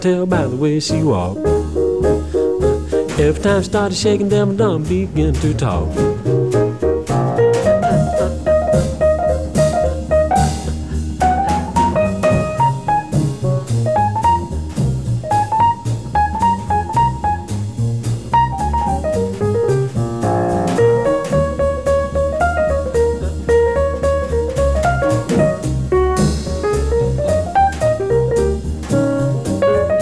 tell by the way she walked. Every time she started shaking, them dumb began to talk.